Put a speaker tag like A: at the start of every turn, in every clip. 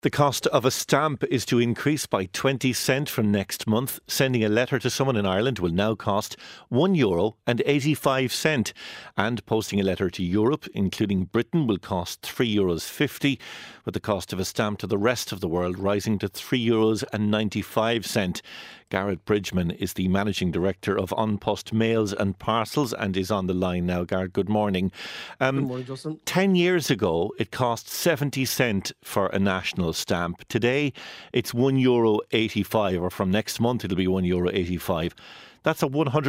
A: The cost of a stamp is to increase by 20 cent from next month. Sending a letter to someone in Ireland will now cost €1.85. And posting a letter to Europe, including Britain, will cost €3.50, with the cost of a stamp to the rest of the world rising to €3.95. Garrett Bridgman is the Managing Director of An Post Mails and Parcels and is on the line now. Garrett, good morning.
B: Good morning, Justin.
A: 10 years ago, it cost 70 cent for a national stamp. Today, it's €1.85, or from next month, it'll be €1.85. That's a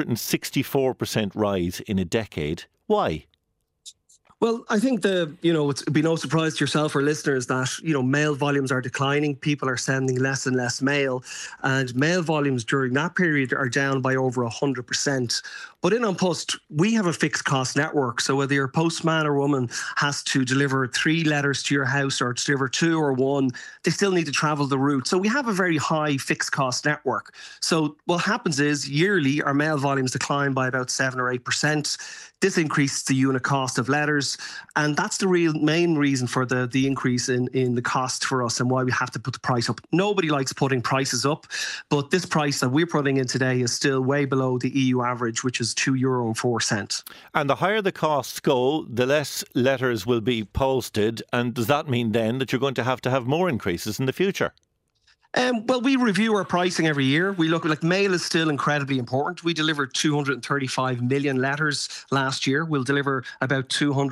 A: 164% rise in a decade. Why?
B: Well, I think it'd be no surprise to yourself or listeners that, mail volumes are declining. People are sending less and less mail, and mail volumes during that period are down by over 100%. But in An Post, we have a fixed cost network. So whether your postman or woman has to deliver 3 letters to your house or to deliver 2 or 1, they still need to travel the route. So we have a very high fixed cost network. So what happens is yearly our mail volumes decline by about 7 or 8%. This increases the unit cost of letters. And that's the main reason for the increase in the cost for us and why we have to put the price up. Nobody likes putting prices up, but this price that we're putting in today is still way below the EU average, which is €2.04.
A: And the higher the costs go, the less letters will be posted. And does that mean then that you're going to have more increases in the future?
B: Well, we review our pricing every year. We look mail is still incredibly important. We delivered 235 million letters last year. We'll deliver about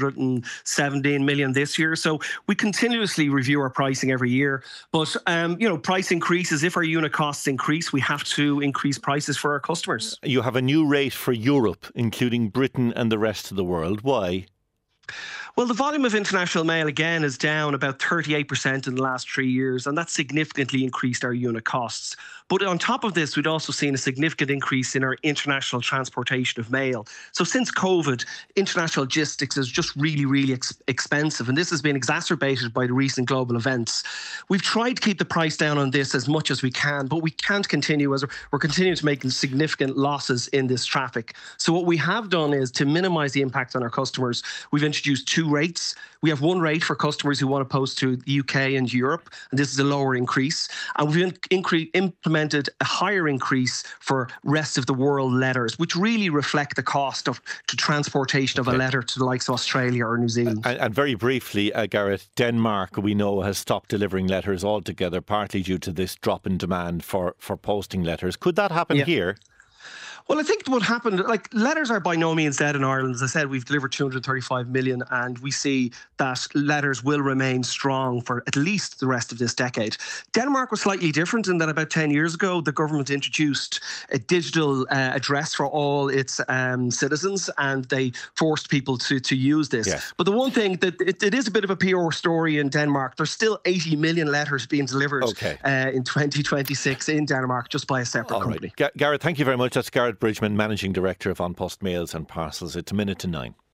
B: 217 million this year. So we continuously review our pricing every year. But, price increases. If our unit costs increase, we have to increase prices for our customers.
A: You have a new rate for Europe, including Britain and the rest of the world. Why?
B: Well, the volume of international mail, again, is down about 38% in the last 3 years, and that significantly increased our unit costs. But on top of this, we'd also seen a significant increase in our international transportation of mail. So since COVID, international logistics is just really, really expensive, and this has been exacerbated by the recent global events. We've tried to keep the price down on this as much as we can, but we can't continue as we're continuing to make significant losses in this traffic. So what we have done is to minimise the impact on our customers. We've introduced 2 rates. We have 1 rate for customers who want to post to the UK and Europe, and this is a lower increase. And we've implemented a higher increase for rest of the world letters, which really reflect the cost of the transportation of a letter to the likes of Australia or New Zealand.
A: And very briefly, Gareth, Denmark, we know, has stopped delivering letters altogether, partly due to this drop in demand for posting letters. Could that happen here?
B: Well, I think what happened, letters are by no means dead in Ireland. As I said, we've delivered 235 million, and we see that letters will remain strong for at least the rest of this decade. Denmark was slightly different in that about 10 years ago, the government introduced a digital address for all its citizens, and they forced people to use this.
A: Yes.
B: But the one thing that it is a bit of a PR story in Denmark. There's still 80 million letters being delivered in 2026 in Denmark just by a separate company.
A: Gareth, thank you very much. That's Garrett Bridgman, Managing Director of An Post Mails and Parcels. It's 9:01.